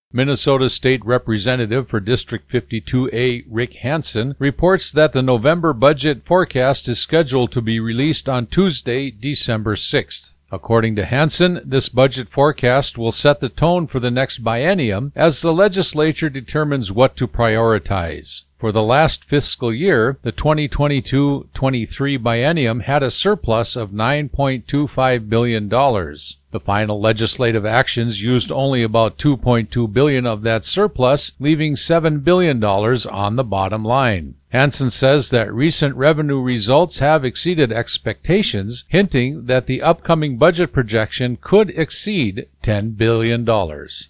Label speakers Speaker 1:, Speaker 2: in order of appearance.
Speaker 1: Minnesota State Representative for District 52A Rick Hansen reports that the November budget forecast is scheduled to be released on Tuesday, December 6th. According to Hansen, this budget forecast will set the tone for the next biennium as the legislature determines what to prioritize. For the last fiscal year, the 2022-23 biennium had a surplus of $9.25 billion. The final legislative actions used only about $2.2 billion of that surplus, leaving $7 billion on the bottom line. Hansen says that recent revenue results have exceeded expectations, hinting that the upcoming budget projection could exceed $10 billion.